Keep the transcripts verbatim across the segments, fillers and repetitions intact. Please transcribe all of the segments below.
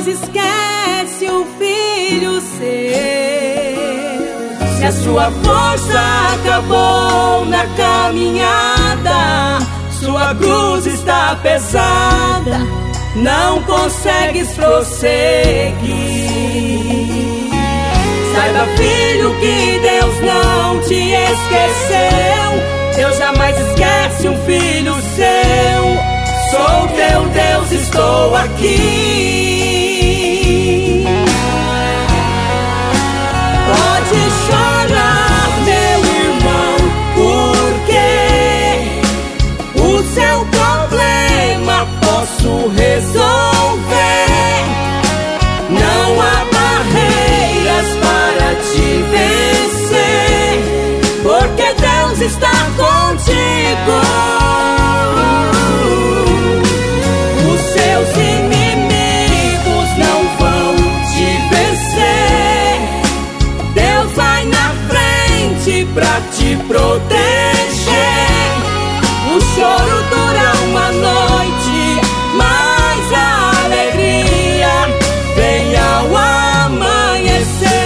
jamais esquece o filho seu. Se a sua força acabou na caminhada, sua cruz está pesada, não consegues prosseguir. Saiba, filho, que Deus não te esqueceu. Deus jamais esquece um filho seu. Sou teu Deus, estou aqui. Pode chorar, meu irmão, porque o seu problema posso resolver. Não há barreiras para te vencer, porque Deus está contigo. Os seus inimigos não vão te vencer. Deus vai na frente pra te proteger. O choro dura uma noite, mas a alegria vem ao amanhecer.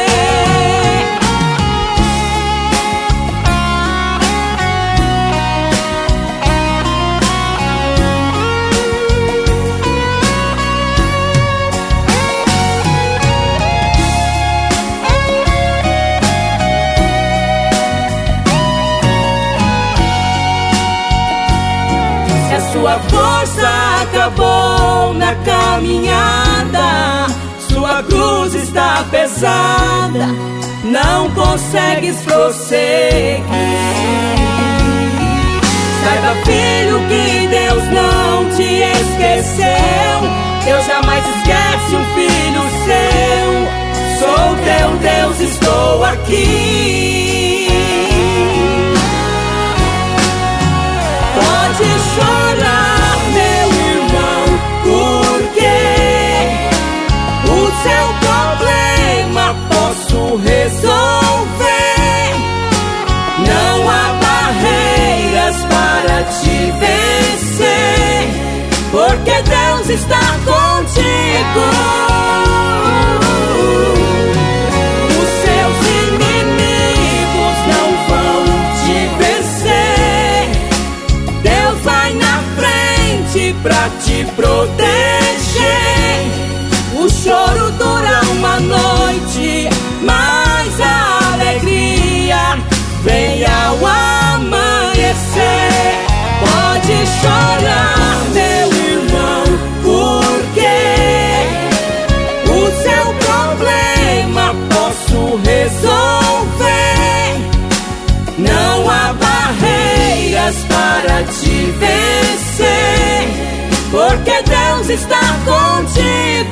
Sua força acabou na caminhada, sua cruz está pesada, não consegues prosseguir. Saiba, filho, que Deus não te esqueceu. Deus jamais esquece um filho seu. Sou teu Deus, estou aqui. Pode chorar, meu irmão, porque o seu problema posso resolver. Não há barreiras para te vencer, porque Deus está contigo. Os seus inimigos não vão te vencer. Deus vai na frente pra te proteger. O choro dura uma noite, mas a alegria vem ao amanhecer. Pode chorar, meu irmão, porque o seu problema posso resolver. Não há barreiras para te vencer, porque Deus está contigo.